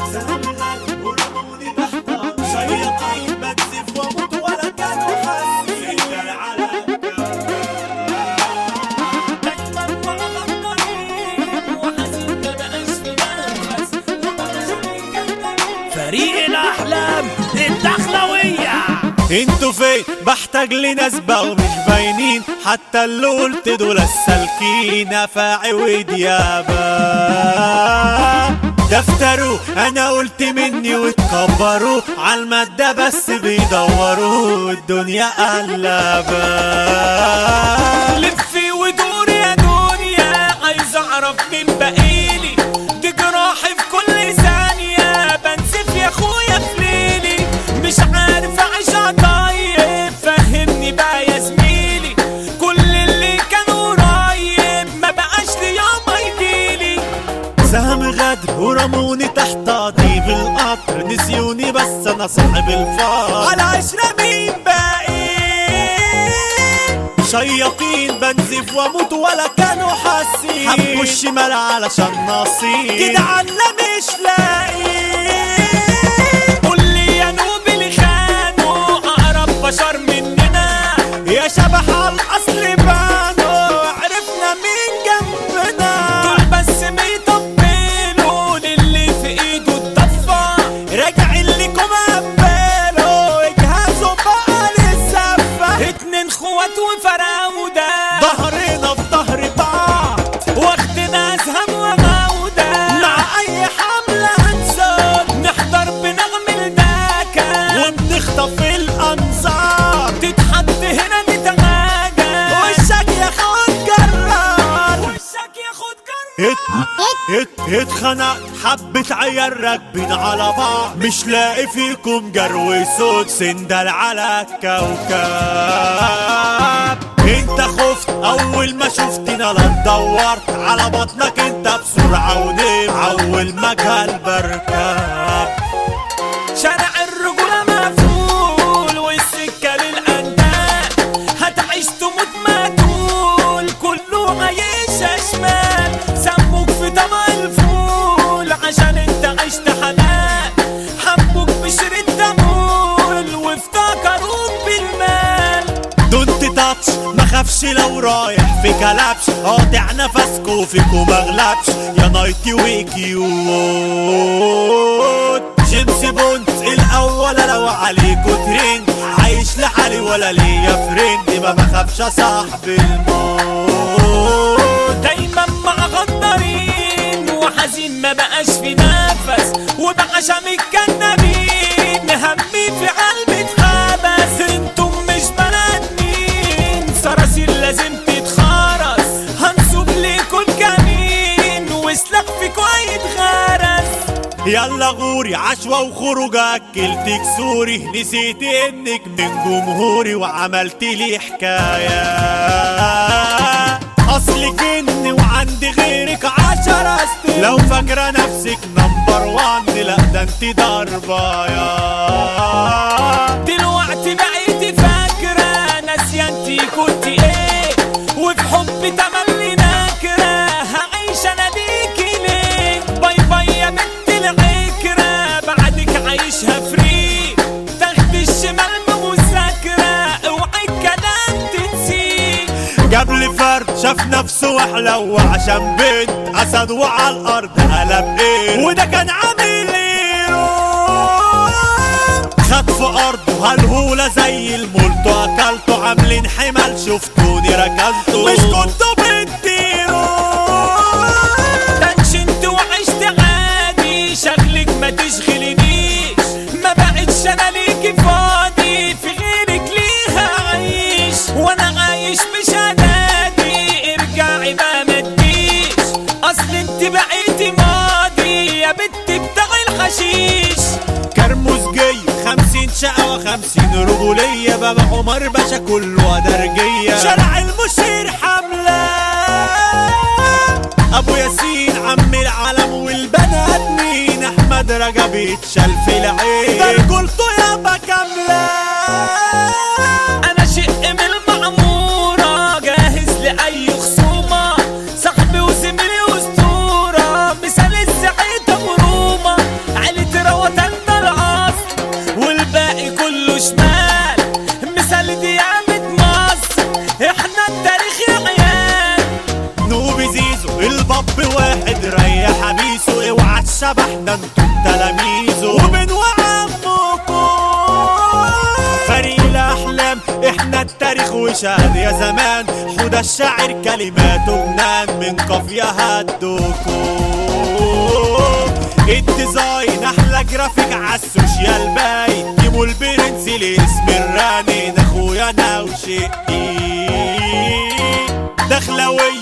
سهم غالي ورموني تحتها شياطين بنزف واموت ولا كانوا حاسين على فريق الأحلام الدخلوية. انتوا فين؟ بحتاج لناس بقوا مش باينين، حتى اللي قلت دول السالكين افاعي وديابة دفتروا انا قلت مني واتكبروا عالمادة بس بيدوروا الدنيا قلبة. لفي ودوري يا دنيا عايز اعرف مين بقيلي، دي جراحي في كل ثانية بنسف يا اخويا في ليلي، مش عارف اعيشها طيب فهمني بقى يا زميلي، كل اللي كان قريب ما بقاش لي يوم يجيلي. سهم غدر ورموني تحت ضيب القطر نسيوني بس انا صاحب الفار على عشرة مين باقي شياطين بنزف واموت ولا كانوا حاسين حبوا الشمال علشان نصيب كده عنا مش لاقي. قول لي يا نوب اللي خانوا اقرب بشر مننا يا شبح على الاصل بانوا عرفنا مين جنبنا دول بس بيطبلوا للي في ايده الضفة راجعين لكم قبلوا اجهزوا بقى للزفة اتنين خوات وفراودة ظهرنا في ظهر بعض واخدنا اسهم وغودة مع اي حملة هنسد نحضر بنغم الداكة وبنخطف الانظار تتحط هنا نتغاجى وشك ياخد جرار وشك ياخد جرار. اتخنق حبة عيال راكبين على بعض مش لاقي فيكم جرو صوت سندل على الكوكب. انت خفت اول ما شفتنا لا دورت على بطنك انت بسرعة ونام اول ما جال بركب. شارع الرجولة مقفول والسكة للأندال هتعيش تموت مقتول كله عايش شمال سموك في طبق الفول عشان انت عشت حلال حبوك بشر الدمول وافتكروك بالمال. دونت تاتش مخافش لو رايح في كلبش قاطع نفسكو فيكو مغلبش يا نايتي وكيوت جيمس بوند الاول لو عليكو ترند عايش لحالي ولا ليا فريند ما بخافش صاحب الموت. دايما مع غدارين وحزين ما بقاش في نفس وبقى شامي الكنابين همي في قلبي اتحبس انتم مش بنادمين صراصير لازم تتخرس هنسوب ليكوا الكمين وسلاح فيكوا هيتغرس. يلا غوري عشوة وخروج اكلتك سوري نسيت انك من جمهوري وعملت لي حكاية اصلك جن وعندي غيرك 10 ستين لو فاكرة نفسك نمبر 1 لا ده انت ضربايا دلوقتي بقيتي فاكرة ناسية انتي كنتي ايه وفي حب تملي ناكرة هعيش انا ليكي ليه باي باي يا بنت العكرة بعدك عايشها فري تاخدي الشمال بمذاكرة اوعي الكلام تنسيه. جاب لي فرد شاف نفسه وحلو وعشان بنت اسد وعلى الارض قلب ايه وده كان عامل ايه خد في ارضه هالهولة زي المولتو اكلته عاملين حمل شفتوني ركنته مش كنتوا بتطيروا تنشنت وعشت عادي شغلك ما تشغلنيش ما بقتش انا ليكي فاضي في غيرك ليها عايش وانا عايش بشهاداتي ارجعي بقى ما تجيش اصل انت بقيتي ماضي يا بنت بتاع الحشيش. كرموز جاي 50 شقة و50 رجولية بابا عمر باشا كله درجية شارع المشير حملة ابو ياسين عم العالم والبنات مين احمد رجب يتشال في العين ده رجولته يابا كاملة. انا شق من المعمورة جاهز لأي خصومة صاحبي وزميلي واسطورة مثال الزعيد ابو روما عيلة الباب واحد ريح حبيسه، اوعى الشبح ده انتم تلاميذه ومن وعمكم فريق الاحلام. احنا التاريخ وشهد يا زمان، حوده الشاعر كلماته جنان من قافيه هدوكم. الديزاين احلى جرافيك عالسوشيال باين، جيبوا البرنس لاسم الراني، ده اخويا انا وشقي دخلوي